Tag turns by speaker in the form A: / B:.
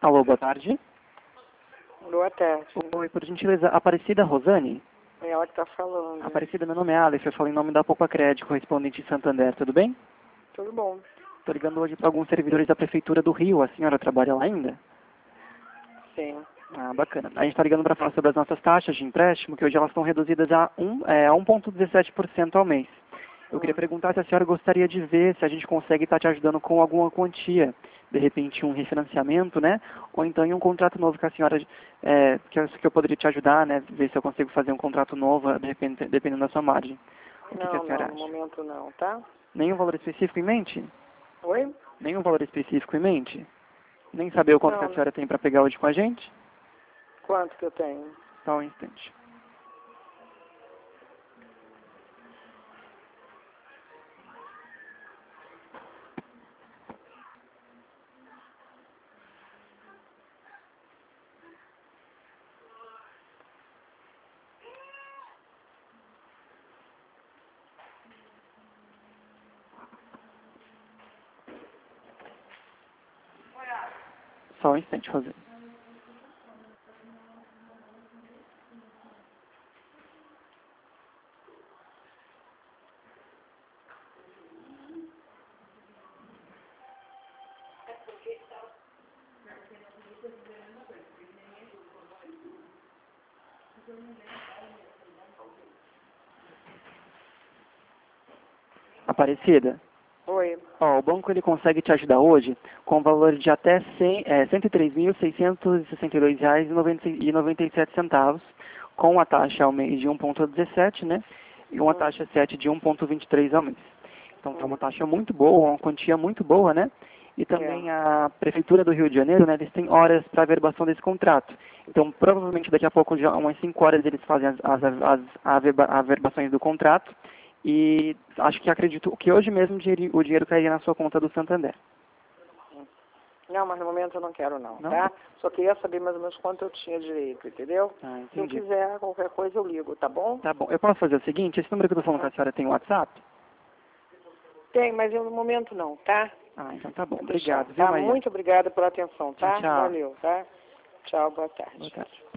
A: Alô, boa tarde.
B: Boa tarde.
A: Oi, por gentileza, Aparecida Rosane?
B: É ela que está falando.
A: Aparecida, meu nome é Alex, eu falo em nome da Poupa Crédito, correspondente em Santander, tudo bem?
B: Tudo bom.
A: Estou ligando hoje para alguns servidores da Prefeitura do Rio, a senhora trabalha lá ainda?
B: Sim.
A: Ah, bacana. A gente está ligando para falar sobre as nossas taxas de empréstimo, que hoje elas estão reduzidas a 1,17% ao mês. Eu queria perguntar se a senhora gostaria de ver se a gente consegue estar te ajudando com alguma quantia, de repente um refinanciamento, né? Ou então em um contrato novo que a senhora, que eu poderia te ajudar, né? Ver se eu consigo fazer um contrato novo, de repente, dependendo da sua margem. O que a senhora
B: No
A: acha?
B: momento não, tá?
A: Nenhum valor específico em mente?
B: Oi?
A: Nenhum valor específico em mente? Nem saber o quanto que a
B: Não.
A: senhora tem para pegar hoje com a gente?
B: Quanto que eu tenho?
A: Só um instante. Só um instante, Rosane. Aparecida?
B: Oi.
A: Ó, o banco ele consegue te ajudar hoje com o valor de até R$ 103.662,97, com a taxa ao mês de 1,17, né? E uma taxa 7 de 1,23 ao mês. Então, é uma taxa muito boa, uma quantia muito boa, né? E também a Prefeitura do Rio de Janeiro, né? Eles têm horas para averbação desse contrato. Então, provavelmente daqui a pouco, já umas 5 horas, eles fazem as averbações do contrato. E acredito que hoje mesmo o dinheiro cairia na sua conta do Santander.
B: Não, mas no momento eu não quero não,
A: Não?
B: tá? Só queria saber mais ou menos quanto eu tinha direito, entendeu?
A: Ah,
B: Se eu
A: entendi.
B: quiser qualquer coisa eu ligo, tá bom?
A: Tá bom. Eu posso fazer o seguinte, esse número que eu estou falando com a senhora tem WhatsApp?
B: Tem, mas eu no momento não, tá?
A: Ah, então tá bom.
B: Vou deixar,
A: Obrigado, viu,
B: tá?
A: Maria?
B: Muito obrigada pela atenção, tá?
A: Tchau.
B: Valeu, tá? Tchau, boa tarde.
A: Boa tarde.